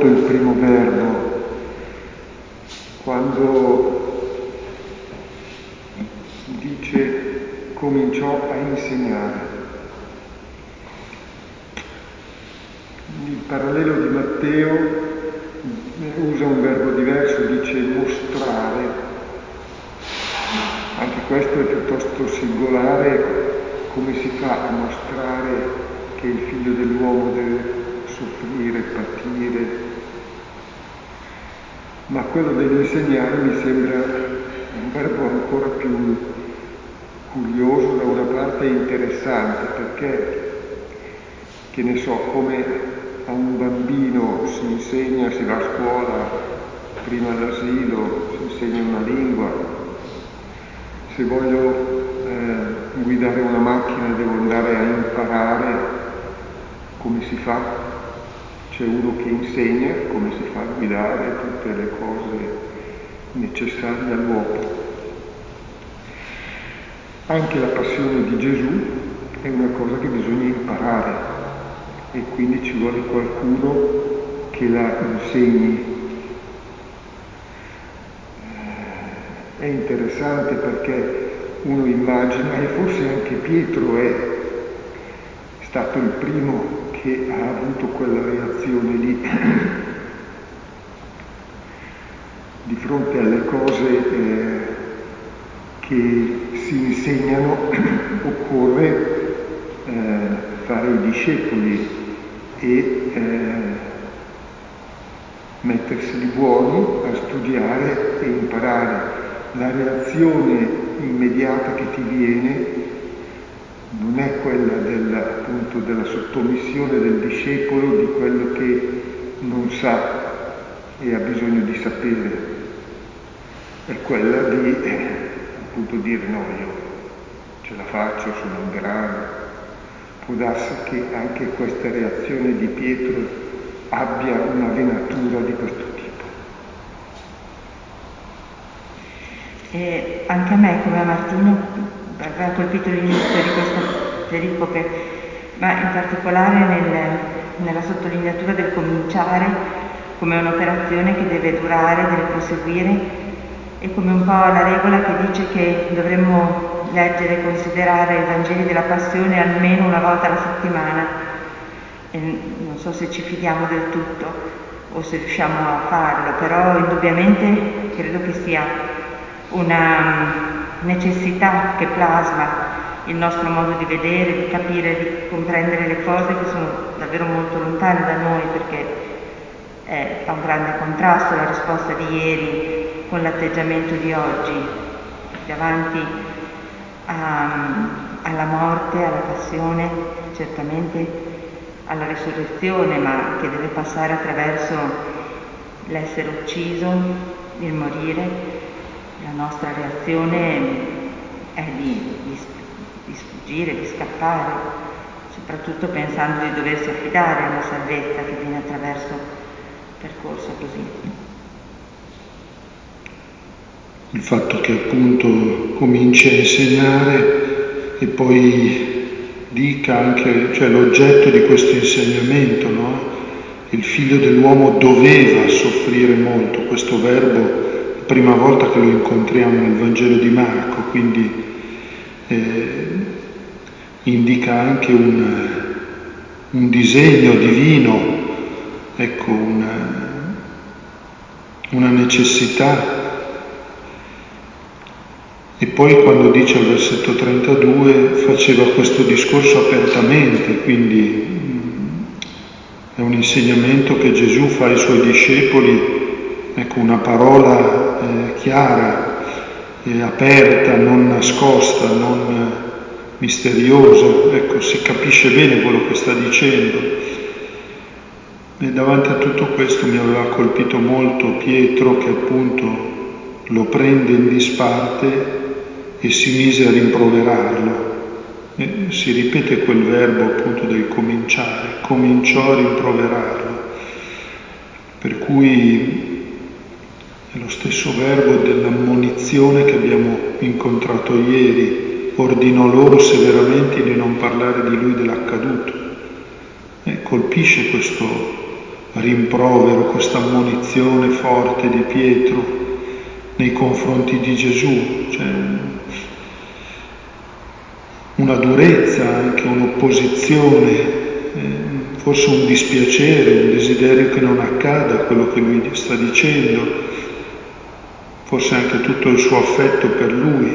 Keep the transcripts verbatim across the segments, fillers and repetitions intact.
molto il primo verbo, quando dice cominciò a insegnare. Il parallelo di Matteo usa un verbo diverso, dice mostrare. Anche questo è piuttosto singolare. Come si fa a mostrare che il figlio dell'uomo deve soffrire, patire? Ma quello dell'insegnare mi sembra un verbo ancora più curioso, da una parte interessante, perché, che ne so, come a un bambino si insegna, si va a scuola, prima all'asilo, si insegna una lingua. Se voglio eh, guidare una macchina devo andare a imparare come si fa. C'è uno che insegna come si fa a guidare, tutte le cose necessarie all'uomo. Anche la passione di Gesù è una cosa che bisogna imparare e quindi ci vuole qualcuno che la insegni. È interessante perché uno immagina, e forse anche Pietro è stato il primo che ha avuto quella reazione lì, di fronte alle cose eh, che si insegnano occorre eh, fare i discepoli e eh, metterseli buoni a studiare e imparare. La reazione immediata che ti viene non è quella del, appunto, della sottomissione del discepolo, di quello che non sa e ha bisogno di sapere, è quella di eh, appunto dire no, io ce la faccio, sono in grado. Può darsi che anche questa reazione di Pietro abbia una venatura di questo tipo. E anche a me, come a Martino, aveva colpito l'inizio di questa pericope, ma in particolare nel, nella sottolineatura del cominciare come un'operazione che deve durare, deve proseguire, e come un po' la regola che dice che dovremmo leggere e considerare i Vangeli della Passione almeno una volta alla settimana. E non so se ci fidiamo del tutto o se riusciamo a farlo, però indubbiamente credo che sia una necessità che plasma il nostro modo di vedere, di capire, di comprendere le cose che sono davvero molto lontane da noi, perché è, fa un grande contrasto la risposta di ieri con l'atteggiamento di oggi, davanti a, alla morte, alla passione, certamente alla risurrezione, ma che deve passare attraverso l'essere ucciso, il morire. La nostra reazione è di, di, di sfuggire, di scappare, soprattutto pensando di doversi affidare a una salvezza che viene attraverso un percorso così. Il fatto che appunto cominci a insegnare e poi dica anche, cioè l'oggetto di questo insegnamento, no? Il figlio dell'uomo doveva soffrire molto, questo verbo prima volta che lo incontriamo nel Vangelo di Marco, quindi eh, indica anche un, un disegno divino, ecco, una, una necessità. E poi quando dice al versetto trentadue faceva questo discorso apertamente, quindi mh, è un insegnamento che Gesù fa ai suoi discepoli, ecco, una parola eh, chiara, eh, aperta, non nascosta, non eh, misteriosa, ecco, si capisce bene quello che sta dicendo. E davanti a tutto questo mi aveva colpito molto Pietro, che appunto lo prende in disparte e si mise a rimproverarlo. E si ripete quel verbo appunto del cominciare, cominciò a rimproverarlo, per cui è lo stesso verbo dell'ammonizione che abbiamo incontrato ieri, ordinò loro severamente di non parlare di lui dell'accaduto. E colpisce questo, rimprovero, questa ammonizione forte di Pietro nei confronti di Gesù, cioè una durezza, anche un'opposizione, eh, forse un dispiacere, un desiderio che non accada quello che lui sta dicendo, forse anche tutto il suo affetto per lui.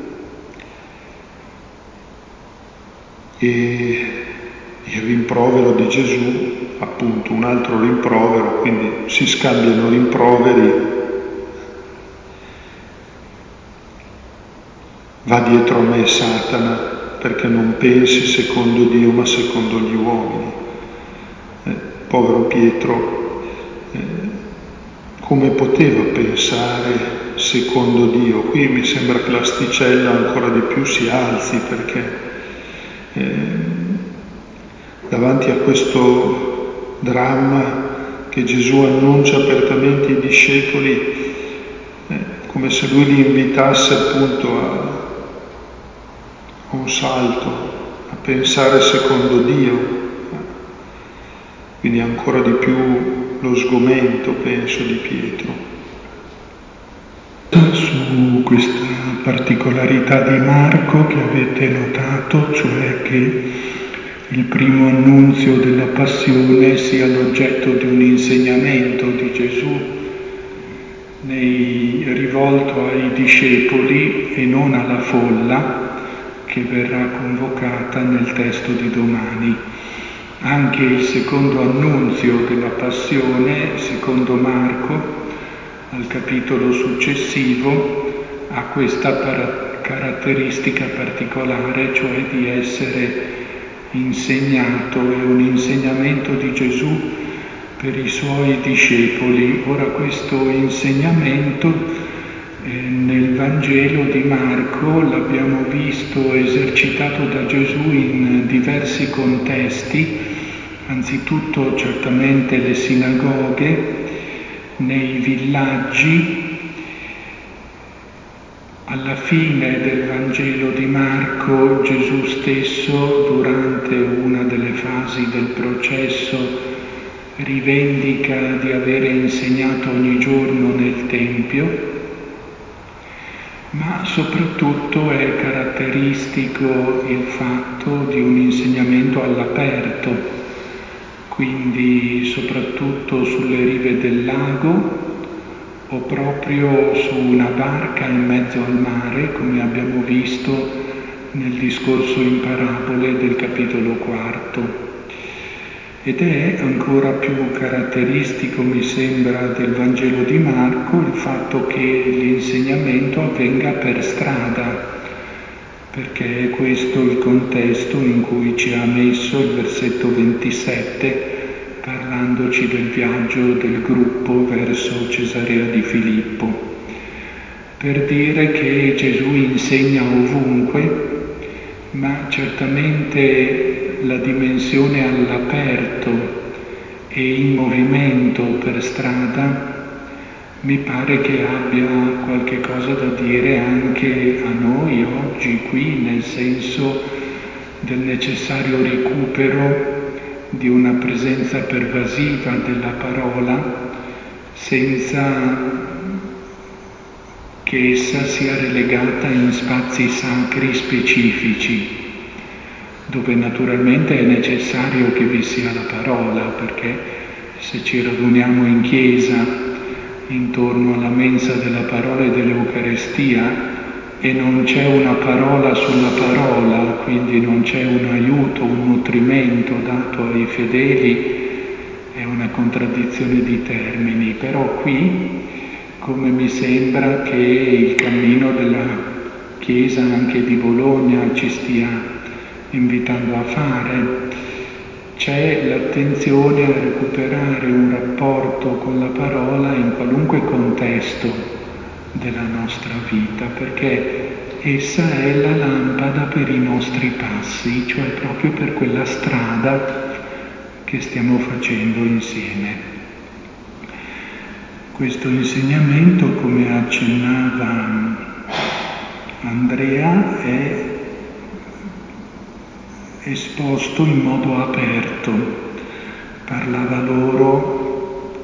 E il rimprovero di Gesù, appunto, un altro rimprovero, quindi si scambiano rimproveri. Va dietro a me Satana, perché non pensi secondo Dio ma secondo gli uomini. Eh, povero Pietro, eh, come poteva pensare secondo Dio? Qui mi sembra che l'asticella ancora di più si alzi, perché eh, davanti a questo dramma che Gesù annuncia apertamente ai discepoli, eh, come se lui li invitasse appunto a un salto, a pensare secondo Dio, quindi ancora di più lo sgomento, penso, di Pietro. Su questa particolarità di Marco che avete notato, cioè che il primo annunzio della passione sia l'oggetto di un insegnamento di Gesù nei, rivolto ai discepoli e non alla folla, che verrà convocata nel testo di domani. Anche il secondo annunzio della passione, secondo Marco, al capitolo successivo, ha questa para- caratteristica particolare, cioè di essere insegnato, è un insegnamento di Gesù per i suoi discepoli. Ora questo insegnamento nel Vangelo di Marco l'abbiamo visto esercitato da Gesù in diversi contesti, anzitutto certamente le sinagoghe, nei villaggi. Alla fine del Vangelo di Marco Gesù stesso, durante una delle fasi del processo, rivendica di avere insegnato ogni giorno nel Tempio. Ma soprattutto è caratteristico il fatto di un insegnamento all'aperto, quindi soprattutto sulle rive del lago o proprio su una barca in mezzo al mare, come abbiamo visto nel discorso in parabole del capitolo quarto. Ed è ancora più caratteristico, mi sembra, del Vangelo di Marco il fatto che l'insegnamento avvenga per strada, perché è questo il contesto in cui ci ha messo il versetto ventisette, parlandoci del viaggio del gruppo verso Cesarea di Filippo, per dire che Gesù insegna ovunque, ma certamente la dimensione all'aperto e in movimento per strada mi pare che abbia qualche cosa da dire anche a noi oggi qui, nel senso del necessario recupero di una presenza pervasiva della parola senza che essa sia relegata in spazi sacri specifici, dove naturalmente è necessario che vi sia la parola, perché se ci raduniamo in chiesa intorno alla mensa della parola e dell'Eucarestia e non c'è una parola sulla parola, quindi non c'è un aiuto, un nutrimento dato ai fedeli, è una contraddizione di termini. Però qui, come mi sembra che il cammino della Chiesa anche di Bologna ci stia invitando a fare, c'è l'attenzione a recuperare un rapporto con la parola in qualunque contesto della nostra vita, perché essa è la lampada per i nostri passi, cioè proprio per quella strada che stiamo facendo insieme. Questo insegnamento, come accennava Andrea, è esposto in modo aperto. Parlava loro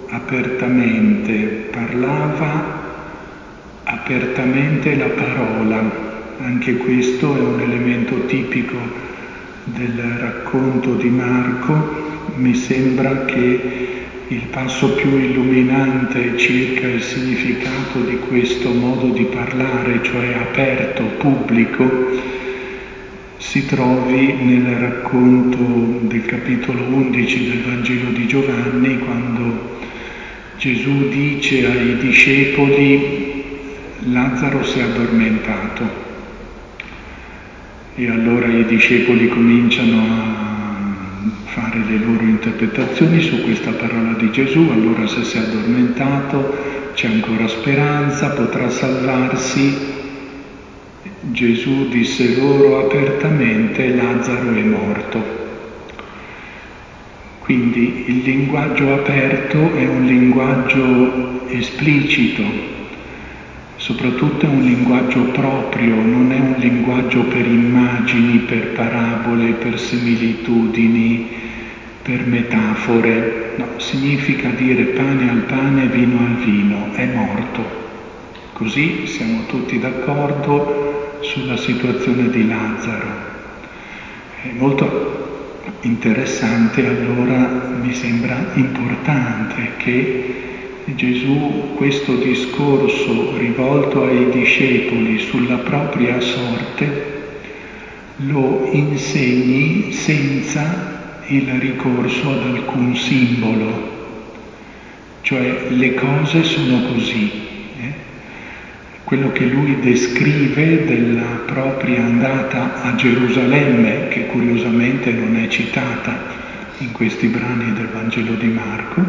apertamente, parlava apertamente la parola. Anche questo è un elemento tipico del racconto di Marco. Mi sembra che il passo più illuminante circa il significato di questo modo di parlare, cioè aperto, pubblico, si trovi nel racconto del capitolo undici del Vangelo di Giovanni, quando Gesù dice ai discepoli: Lazzaro si è addormentato. E allora i discepoli cominciano a fare le loro interpretazioni su questa parola di Gesù. Allora, se si è addormentato, c'è ancora speranza, potrà salvarsi. Gesù disse loro apertamente: Lazzaro è morto. Quindi il linguaggio aperto è un linguaggio esplicito, soprattutto è un linguaggio proprio, non è un linguaggio per immagini, per parabole, per similitudini, per metafore. No, significa dire pane al pane, vino al vino, è morto. Così siamo tutti d'accordo sulla situazione di Lazzaro. È molto interessante, allora mi sembra importante che Gesù questo discorso rivolto ai discepoli sulla propria sorte lo insegni senza il ricorso ad alcun simbolo, cioè le cose sono così. Eh? Quello che lui descrive della propria andata a Gerusalemme, che curiosamente non è citata in questi brani del Vangelo di Marco,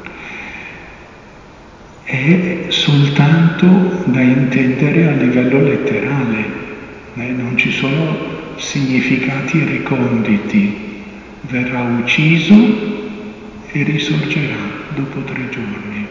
è soltanto da intendere a livello letterale, eh? Non ci sono significati reconditi. Verrà ucciso e risorgerà dopo tre giorni.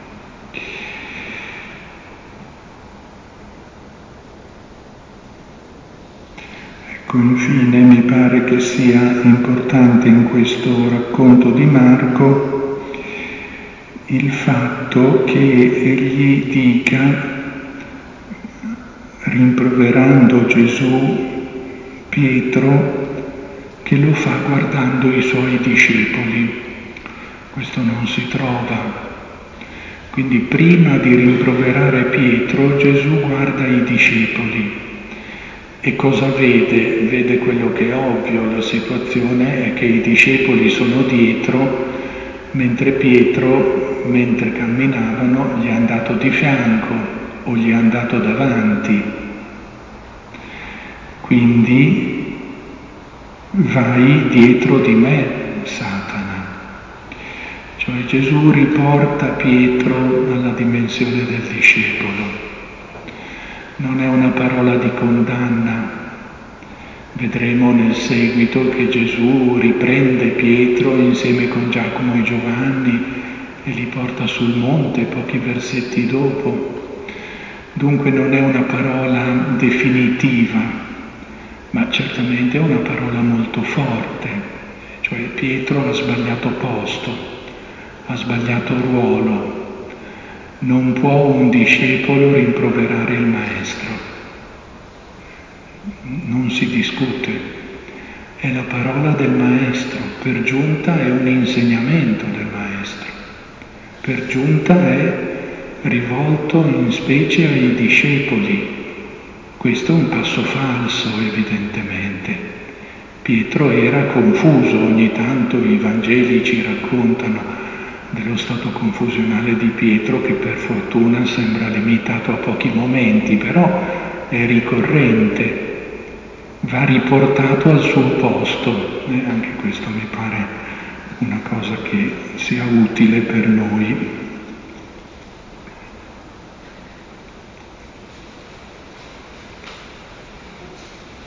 Ecco, infine mi pare che sia importante in questo racconto di Marco il fatto che egli dica, rimproverando Gesù Pietro, che lo fa guardando i suoi discepoli. Questo non si trova. Quindi prima di rimproverare Pietro, Gesù guarda i discepoli. E cosa vede? Vede quello che è ovvio, la situazione è che i discepoli sono dietro, mentre Pietro, mentre camminavano, gli è andato di fianco o gli è andato davanti. Quindi vai dietro di me, Satana. Cioè Gesù riporta Pietro alla dimensione del discepolo. Non è una parola di condanna. Vedremo nel seguito che Gesù riprende Pietro insieme con Giacomo e Giovanni e li porta sul monte pochi versetti dopo. Dunque non è una parola definitiva, ma certamente è una parola molto forte. Cioè Pietro ha sbagliato posto, ha sbagliato ruolo. Non può un discepolo rimproverare il maestro. Non si discute. È la parola del maestro. Per giunta è un insegnamento del maestro. Per giunta è rivolto in specie ai discepoli. Questo è un passo falso, evidentemente. Pietro era confuso. Ogni tanto i Vangeli ci raccontano dello stato confusionale di Pietro, che per fortuna sembra limitato a pochi momenti, però è ricorrente, va riportato al suo posto, e anche questo mi pare una cosa che sia utile per noi.